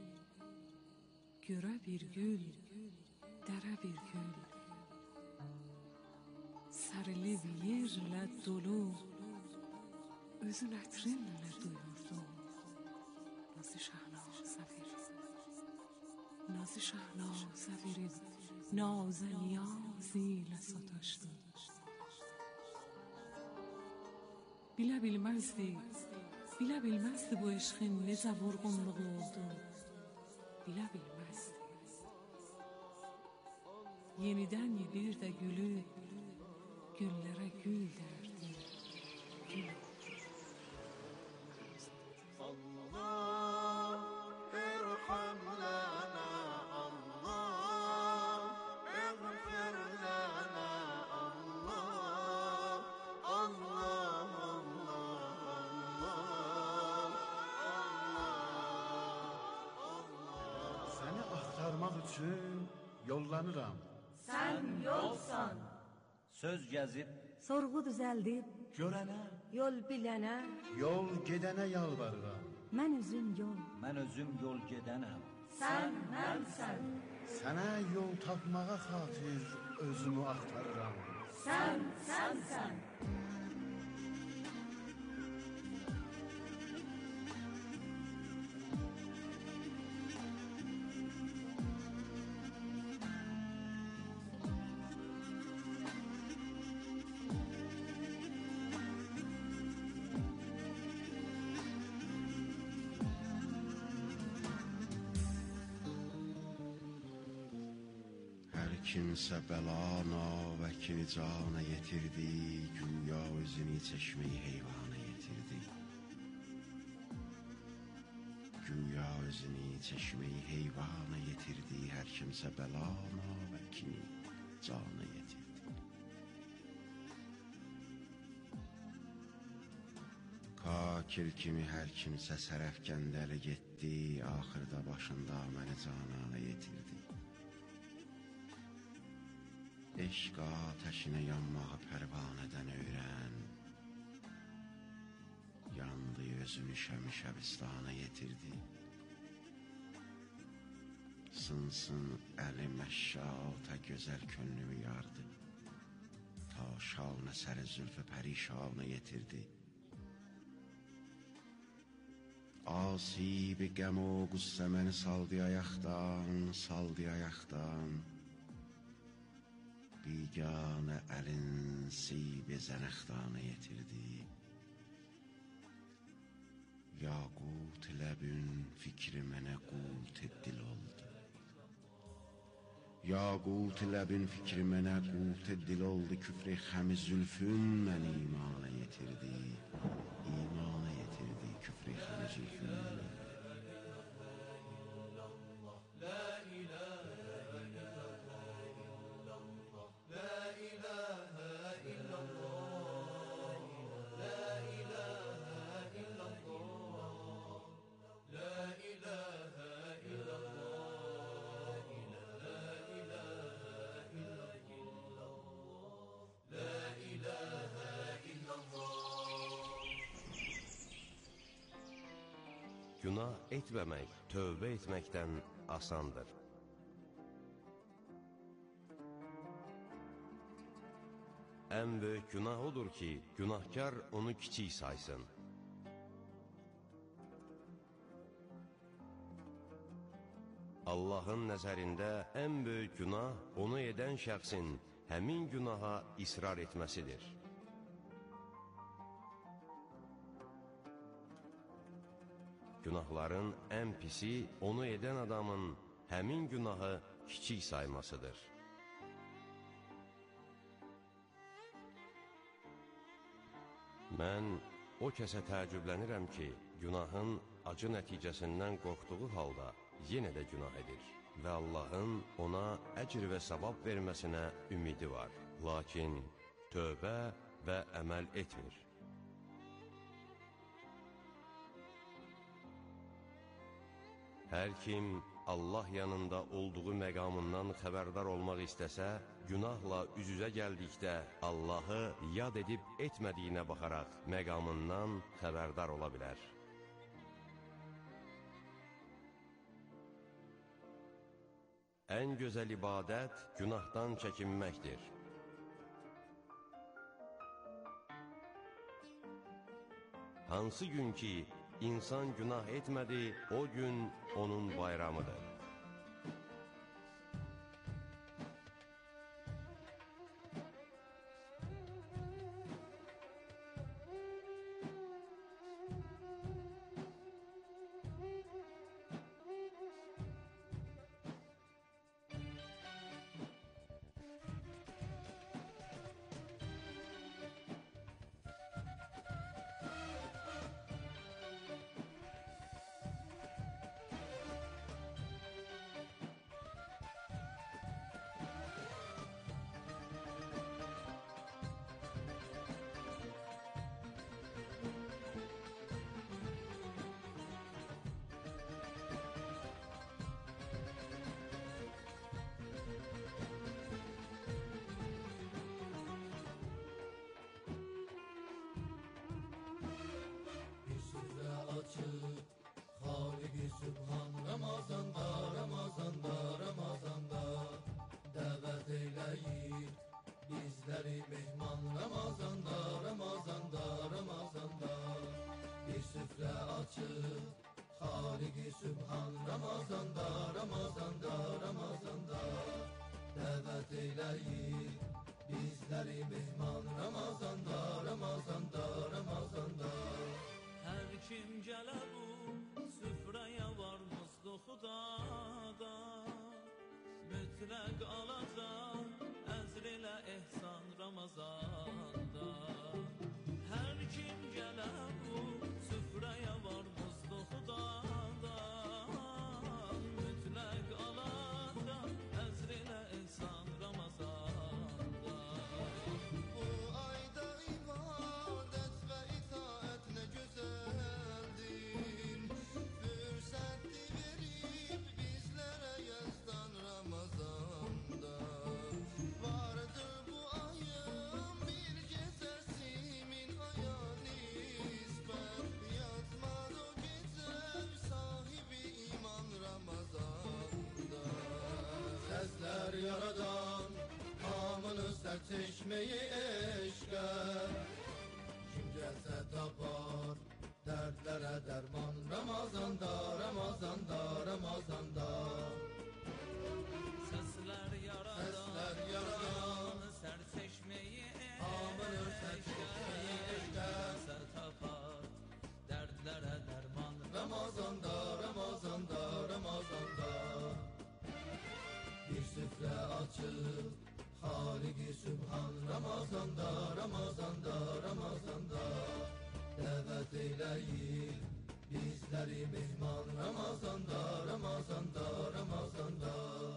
Speaker 3: göre bir gül, dere bir gül. Sarılıb yerlə dolu, özün ətrinlə duyurdum. Nazı Şahnazə verim, Nazı Şahnazə verim, nazə niyazı ilə sataşdım. Bilə bilməzdi, bilə bilməzdi bu eşqin necə vurğunluğu oldu. Bilə bilməzdi. Yenidən bir də gülüb, güllərə gül dərdi. Gül.
Speaker 4: Allah irham lana, Allah ighfir lana, Allah, Allah, Allah.
Speaker 2: Səni axtarmaq üçün yollanıram.
Speaker 7: Sən yolsan,
Speaker 8: Söz gəzib,
Speaker 7: sorğu düzəldib,
Speaker 2: Görənə,
Speaker 7: yol bilənə,
Speaker 2: yol gedənə yalvarıram.
Speaker 7: mən üzüm yol,
Speaker 8: mən özüm yol gedənəm.
Speaker 7: sən mənsən,
Speaker 2: Sənə yol tapmağa xatir özümü axtarıram.
Speaker 7: sən sənsən.
Speaker 2: kimsə bəlana vəkili cana yetirdi, güya özünü çeşmeyi heyvana yetirdi. Güya özünü çeşmeyi heyvana yetirdi, hər kimsə bəlana vəkili cana yetirdi. Kakil kimi hər kimsə sərəfkəndəli getdi, axırda başında məni canana yetirdi. Eşq ateşinə yanmağı pərvanədən öyrən, yandı özünü şəmi şəbistana yetirdi. Sınsın əli məşşata gözəl könlümü yardı, ta şalına səri zülfü pərişana yetirdi. Asibi qəm o qüssə məni saldı ayaqdan, saldı ayaqdan. Biganə əlin sibi zənəxdana yetirdi. Yaqut ləbün fikri mənə qut dil oldu. Yaqut ləbün fikri mənə qut dil oldu. Küfri xəmi zülfün məni imana yetirdi. İmana yetirdi küfri xəmi zülfün məni.
Speaker 9: Günah etməmək, tövbə etməkdən asandır. Ən böyük günah odur ki, günahkar onu kiçik saysın. Allahın nəzərində ən böyük günah onu edən şəxsin həmin günaha israr etməsidir. Günahların ən pisi onu edən adamın həmin günahı kiçik saymasıdır. Mən o kəsə təəccüblənirəm ki, günahın acı nəticəsindən qorxduğu halda yenə də günah edir və Allahın ona əcr və savab verməsinə ümidi var. Lakin tövbə və əməl etmir. Hər kim Allah yanında olduğu məqamından xəbərdar olmaq istəsə, günahla üz-üzə gəldikdə Allahı yad edib etmədiyinə baxaraq məqamından xəbərdar ola bilər. Ən gözəl ibadət günahdan çəkinməkdir. Hansı gün ki, İnsan günah etmədi, o gün onun bayramıdır.
Speaker 4: çeşmeyi eşke. Kim gelse tapar dertlere derman. Ramazanda, Ramazanda, Ramazanda.
Speaker 10: Sesler yaradan,
Speaker 4: Sesler yaradan,
Speaker 10: serçeşmeyi
Speaker 4: amanır serçeşmeyi eşke.
Speaker 10: Sertapar dertlere derman.
Speaker 4: Ramazanda, Ramazanda, Ramazanda. Bir süfre açıp Halik-i Sübhan. Ramazanda, Ramazanda, Ramazanda. Davet eyleyin bizleri mehman. Ramazanda, Ramazanda, Ramazanda.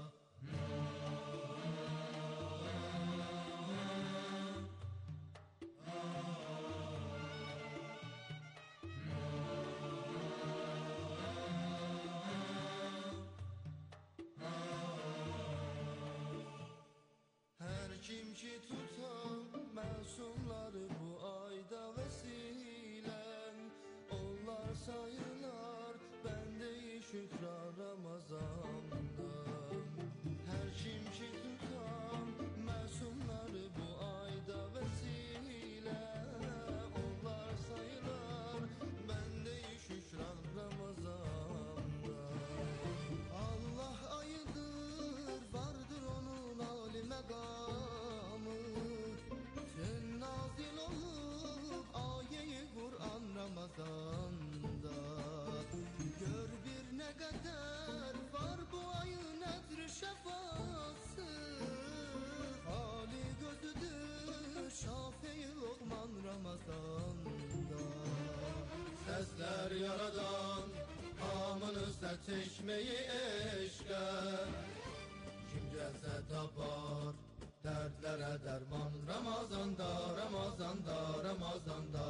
Speaker 4: Her kim ki tutar masumları bu ayda vesilen, onlar sayılar bende-i şükran Ramazan'da. Her kim ki tutar masumları bu ayda vesilen, onlar sayılar bende-i şükran Ramazan'da. Allah ayıdır, vardır onun âli megamı. Sen nazil olup aye-i Kur'an Ramazan'da. Gör bir ne kadar var bu ayın edr şefası. Hali gözüdür Şafii Lokman Ramazan'da. Sesler yaradan amanı serçeşmeyi eşke. Kim gelse tapar dertlere derman. Ramazanda, Ramazanda, Ramazanda.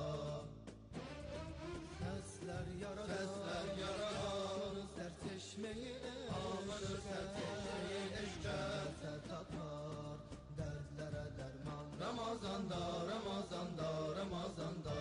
Speaker 4: Sesler yaradan, Sesler yaradan serçeşmeyi eşke. Amanı serçeşmeyi eşke. Tapar dertlere derman. Ramazanda, Ramazanda, Ramazanda.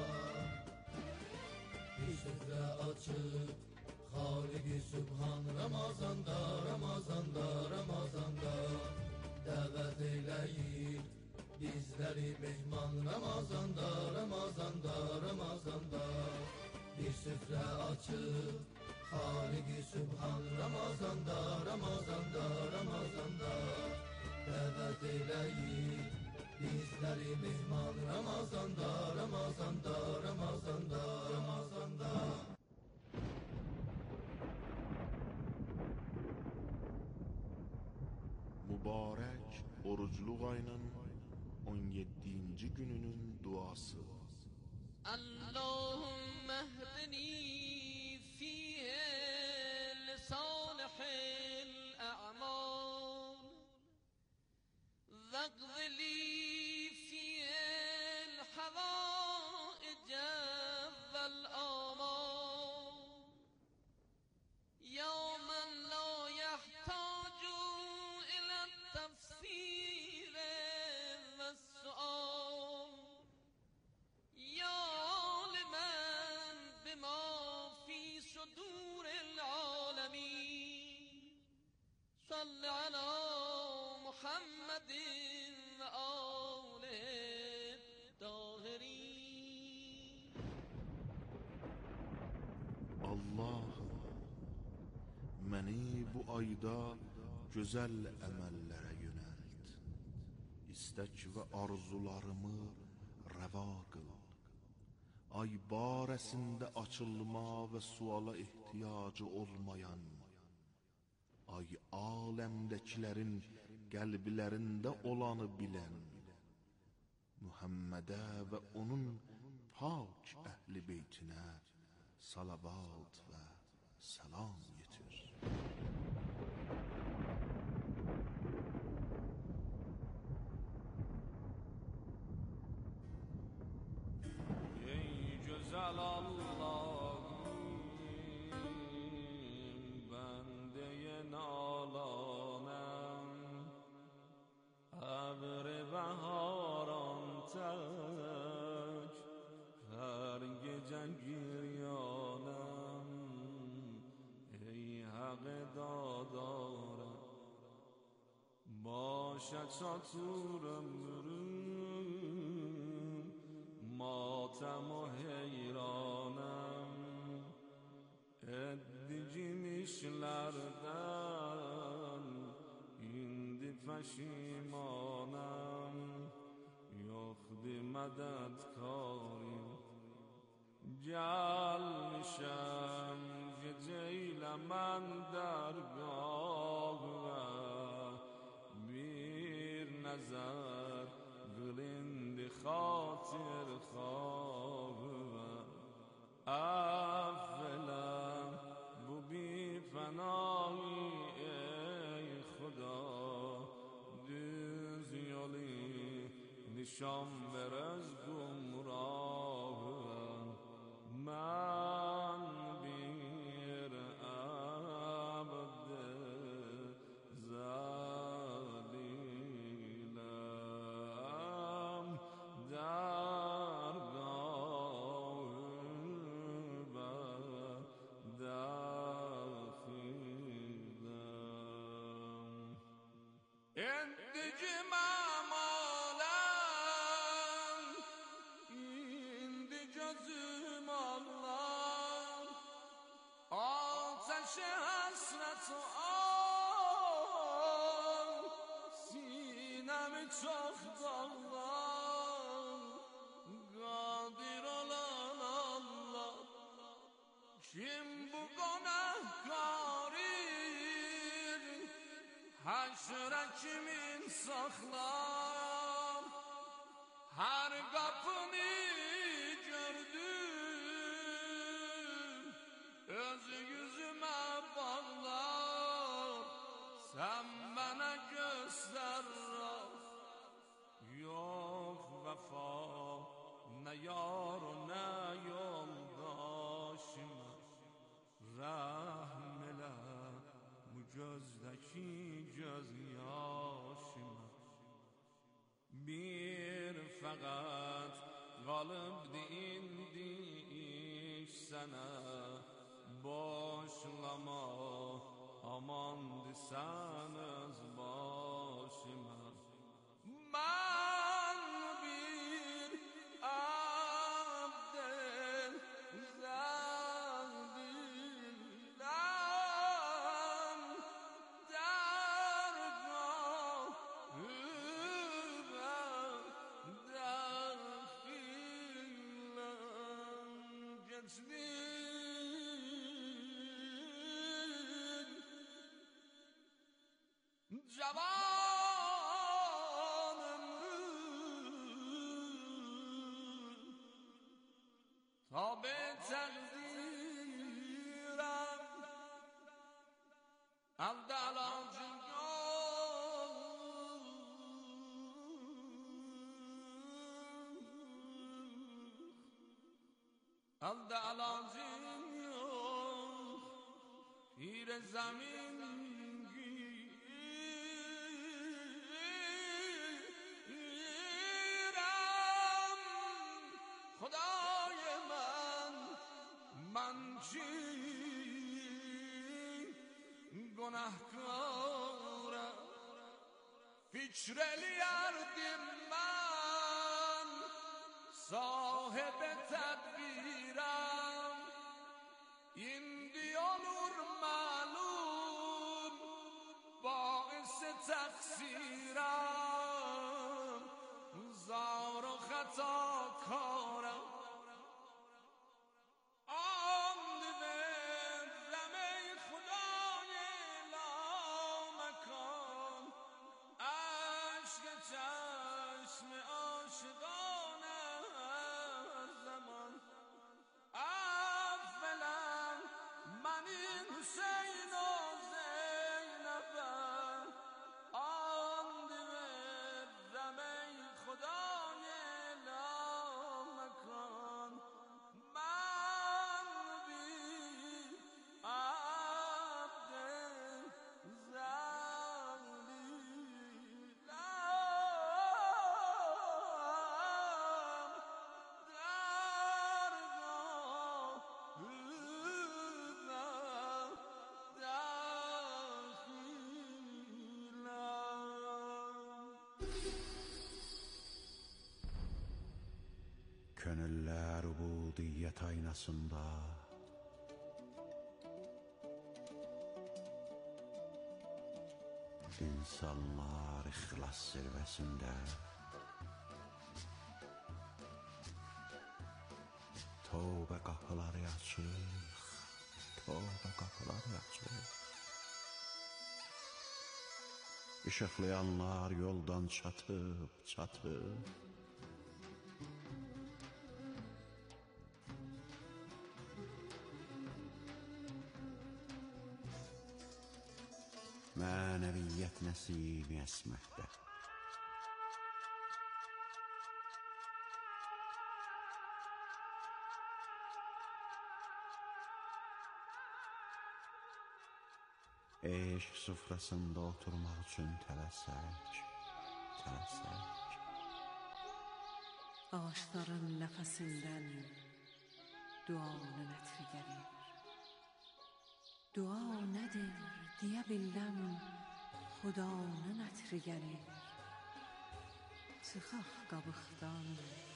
Speaker 4: Bir süfre açıp Halik-i Sübhan. Ramazanda, Ramazanda, Ramazanda. Davet eyleyin bizleri mehman. Ramazanda, Ramazanda, Ramazanda. Bir süfre açıp Halik-i Sübhan. Ramazanda, Ramazanda, Ramazanda. Davet eyleyin bizleri mehman. Ramazanda, Ramazanda, Ramazanda, Ramazanda.
Speaker 2: Mübarek orucluq ayının on yeddinci gününün duası.
Speaker 10: Allahümme ehdini fihe lisanihil a'mal veqzili fihel havaice vel amal ya men la yahtacu ila tefsir ve sual ya limen bima fi sudur العالمين صل على محمد وآله الطاهرين.
Speaker 2: Allah'ım, məni bu ayda gözəl əməllərə yönəlt. İstək və arzularımı rəva qıl. Ay barəsində açılma və suala ehtiyacı olmayan, ay aləmdəkilərin qəlblərində olanı bilən, Muhammedə və onun pak əhli beytinə salavat və salam yetir.
Speaker 10: Ey güzel Allah'ım, bendeye nalanım, abr-i beharan tek, her gece giryanım. Ey hak dadarım, başa çatır ömrüm, ماتم و حیرانم eddiğim işlerden indi peşimanım yoktu medetkarim gelmişem geceyle men dergâhıma bir nazar kılındı hatır khâhıma evvelem bu bir fenayı ey Khuda düz yolu nişan ver az gumrahım ben bir abd zalilem hasret al sinemi çok dağlar kadir olan Allah kim bu günahkarir haşre kimin saklar her kapını gördüm öz yüzüme bağlar sen bana göster yok vefa ne yar ne yoldaşım rahm ele bu gözdeki gözyaşım bir fakat kalıbdı indi iş sana boşlama amandı sen öz başıma ben bir abdel zalilem dergâhıma dahilen geçtim Cavan ömrüm tabi takdirem elde alacım yok elde alacım yok bir zemin خدای من من چی گناهکارم فکرلی اردیم من صاحب تدبیرم این دیالور معلوم باعث تقصیرم زار و خطا کارم چشم عاشقانه هر زمان اولم من این حسین و زینبم آن دیدم ای خدای لامکان من بی عبد زلیل
Speaker 2: ubudiyyət aynasında İnsanlar ixlas zirvəsində Tövbə qapıları açıq, tövbə qapıları açıq İşıqlayanlar yoldan çatıb, çatıb Mənəviyyət nəsimi əsməkdə Eşq süfrəsində oturmaq üçün tələsək, tələsək
Speaker 3: Ağaçların nəfəsindən duanın ətri gəlir Dua nədir deyə biləm Xudanın ətri gəlir Çıxaq qabıqdan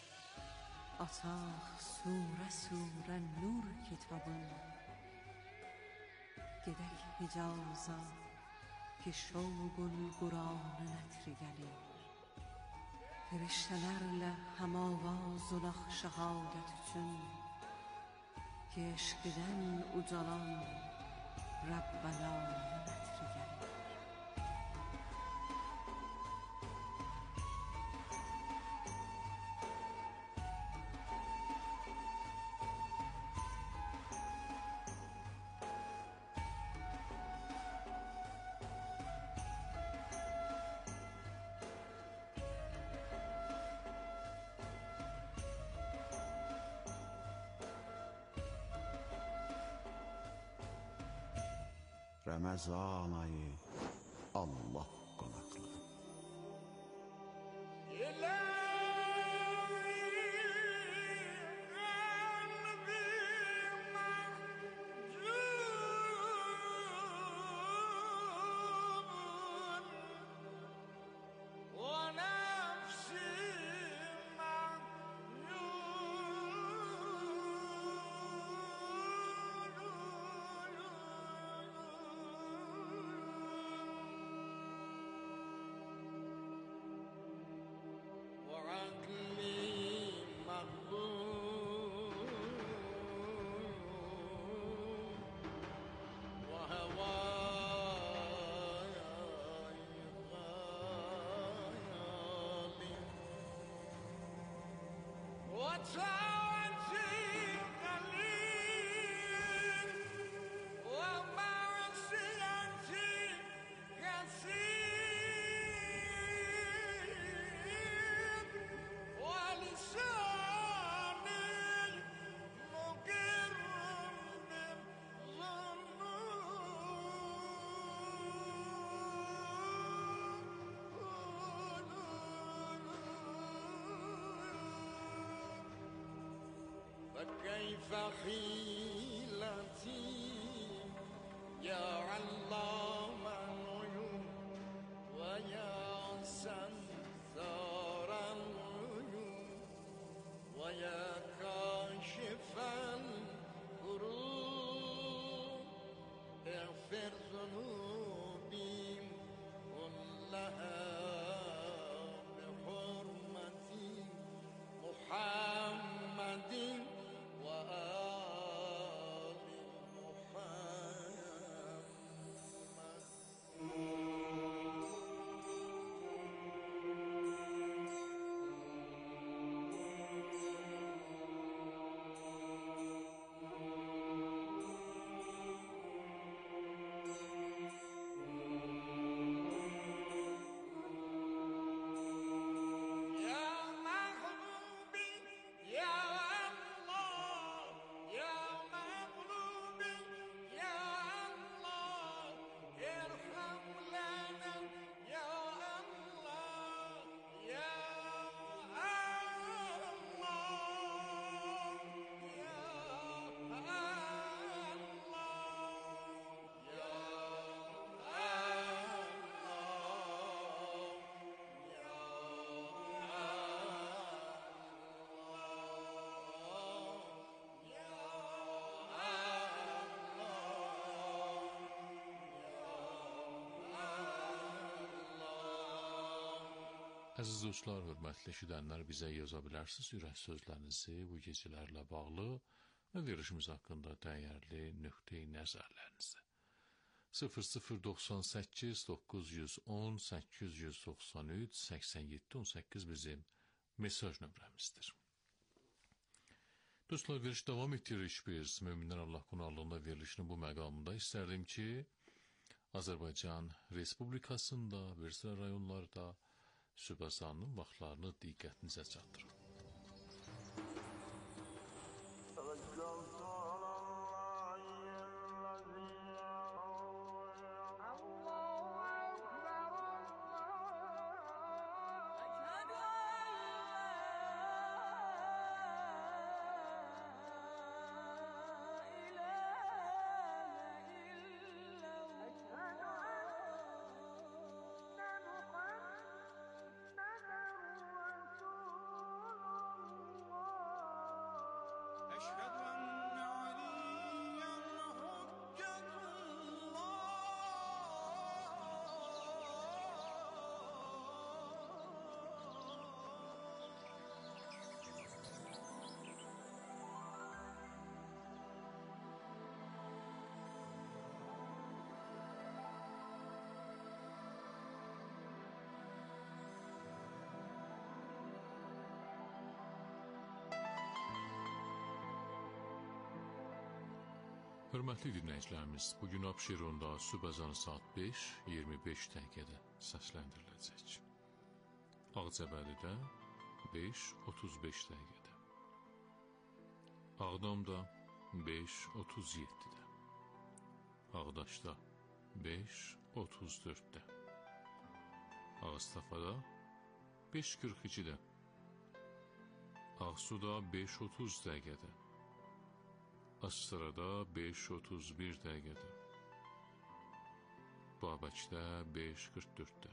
Speaker 3: Açaq surə surə nur kitabın Gedək Hicaza ki şovqul Quranın ətri gəlir Firiştələrlə həmavaz olaq şəhadət üçün Ki eşqdən ucalan Rəbbənanın ətri gəlir
Speaker 2: Ramazan ayı Allah qonaqlı
Speaker 10: فكيف حيلتي يا علام الغيوب ويا ستار الغيوب ويا كاشف الكروب اغفر ذنوبي كلها بحرمة محمد وآله
Speaker 5: Əziz dostlar, hörmətli eşidənlər, bizə yaza bilərsiniz ürək sözlərinizi bu gecələrlə bağlı və verilişimiz haqqında dəyərli nöqteyi nəzərlərinizi. sıfır sıfır doxsan səkkiz doqquz yüz on səkkiz yüz doxsan üç səksən yeddi on səkkiz bizim mesaj nömrəmizdir. Dostlar, veriliş davam etdiririk biz. Möminlər Allah qonaqlığında verilişinin bu məqamında istərdim ki, Azərbaycan Respublikasında, Versal rayonlarda sübh azanının vaxtlarını diqqətinizə çatdırın. Hörmətli dinləyicilərimiz, bugün Abşeronda sübh azanı saat beş iyirmi beş dəqiqədə səsləndiriləcək. Ağcabəlidə beş otuz beş dəqiqədə. Ağdamda beş otuz yeddidə. Ağdaşda beş otuz dörddə. Ağstafada beş qırx ikidə. Ağsuda beş otuz dəqiqədə. Astarada beş otuz bir dəqiqədə. Babəkdə beş qırx dörddə.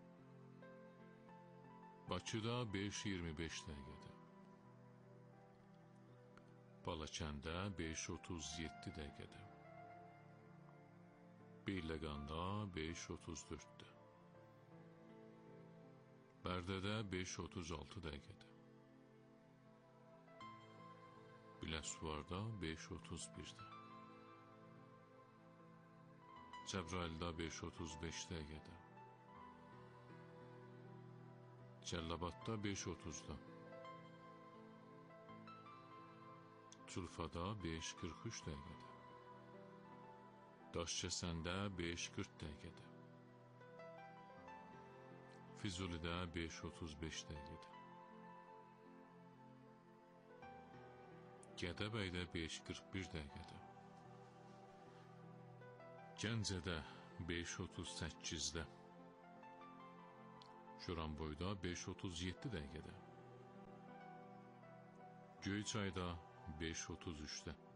Speaker 5: Bakıda beş iyirmi beş dəqiqədə. Balakəndə beş otuz yeddi dəqiqədə. Beyləqanda beş otuz dörddə. Bərdədə beş otuz altı dəqiqədə. Biləsuvarda beş otuz birdə. Cəbrayılda beş otuz beş dəqiqədə. Cəllabadda beş otuzda. Culfada beş qırx üç dəqiqədə. Daşkəsəndə beş qırx dəqiqədə. Füzulidə beş otuz beş dəqiqədə. Gədəbəydə beş qırx bir dəqiqədə. Gəncədə beş otuz səkkizdə. Şoranboyda beş otuz yeddi dəqiqədə. Göyçayda beş otuz üçdə.